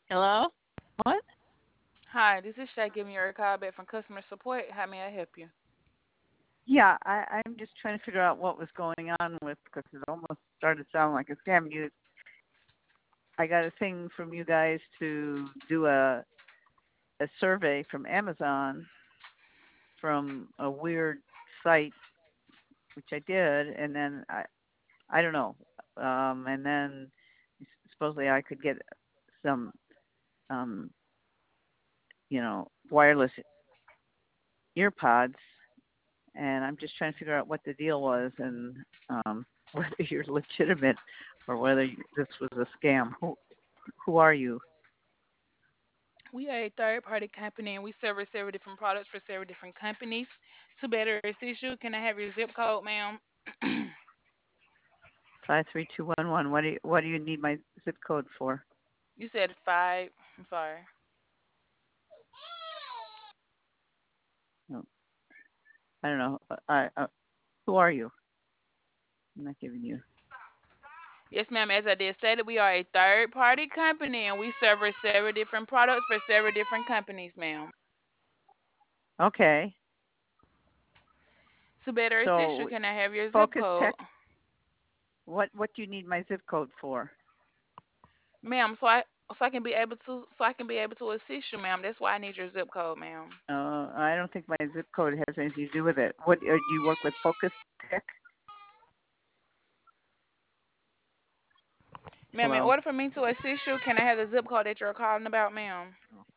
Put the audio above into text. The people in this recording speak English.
Hello? What? Hi, this is Shay giving you a call back from customer support. How may I help you? Yeah, I'm just trying to figure out what was going on with because it almost started to sound like a scam. I got a thing from you guys to do a survey from Amazon from a weird site, which I did, and then I don't know, and then supposedly I could get some um, wireless ear pods, and I'm just trying to figure out what the deal was and whether you're legitimate or whether this was a scam. Who are you? We are a third party company and we service several different products for several different companies. To better assist you, can I have your zip code, ma'am? 53211. What do you need my zip code for? You said five. I'm sorry. No, I don't know. Who are you? I'm not giving you. Yes, ma'am. As I did stated, we are a third party company and we service several different products for several different companies, ma'am. Okay. To better assist you, So can I have your zip Focus code? Tech. What do you need my zip code for? Ma'am, so I can be able to assist you, ma'am. That's why I need your zip code, ma'am. I don't think my zip code has anything to do with it. What do you work with Focus Tech? Ma'am, in Hello. order for me to assist you, can I have the zip code that you're calling about, ma'am?